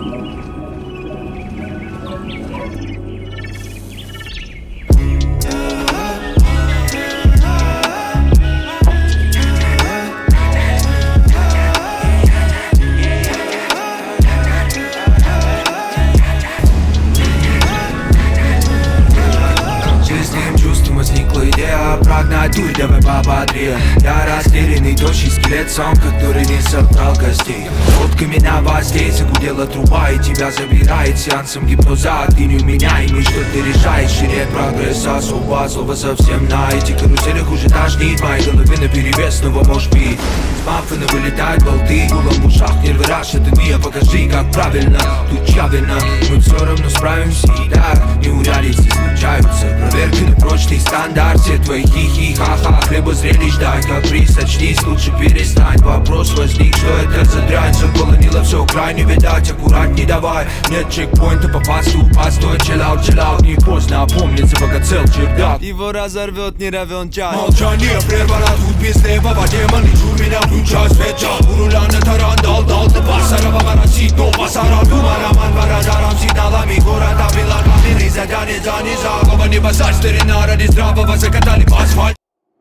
Прогнать дурь, давай пободрее. Я растерянный, тощий скелет, сам, который не собрал костей. Фотками новостей загудела труба, и тебя забирает сеансом гипноза. Ты неуменяемый, что ты решаешь, шире прогресса особо. Слово совсем на эти каруселях уже тошнит. Моей голове наперевес, снова можешь пить. С маффина вылетают болты, гулом в ушах, нервы раш, это не покажи, как правильно. Тут явно, мы все равно справимся и так. Неурядицы случаются, проверки на прочный стандарт. Все твои хихи-ха-ха, хлеба зрелищ дай, каприз, очнись, лучше перестань. Вопрос возник, что это за дрянь? Заполонило все крайне, видать, аккуратней давай. Нет чекпоинта, попасть, упасть, стой, чиллаут, не поздно опомниться, пока цел чердак. Его разорвет не равен час. Молчание прервано, тут без неба, демоны, чур меня, включай свет, у руля на таран, дал, на Басарова моросит, но Басара, дума, роман, барадаром, сигналами, города, белорами, ризагане, за низа, небо, старина, ради здравого, закатали в асфальт.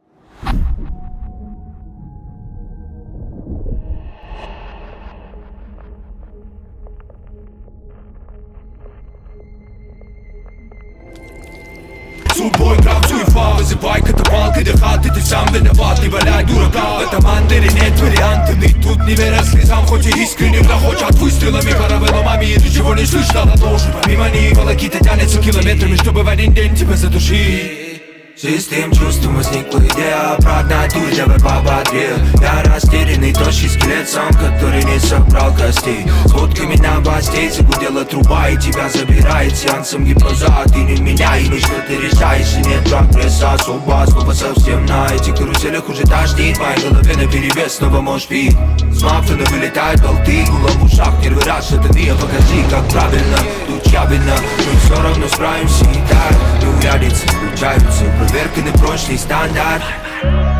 Судьбой кравцу и фа, вызывай катапалкой до хаты, ты сам виноват, не валяй дурака. В этом андере нет варианта, ныть тут не веря слезам, хоть и искренне грохочут выстрелами, каравелломами, и ничего не слышно, но должен помимо них волокита тянется километрами, чтобы в один день тебя задушить. Систем чувством возникла идея прогнать дурь, давай пободрее. Я растерянный, тощий скелет, сам, который не собрал костей. С фотками новостей загудела труба, и тебя забирает сеансом гипноза. Ты неуменяемый, что ты решаешь, и нет прогресса особо. Слово совсем на этих каруселях уже тошнит. В моей голове наперевес, снова можешь пить. С маффина вылетают болты, гулом в ушах, нервы раш, это не покажи, как правильно. Тут явно, мы все равно справимся и так. Неурядицы случаются, проверка на прочный стандарт.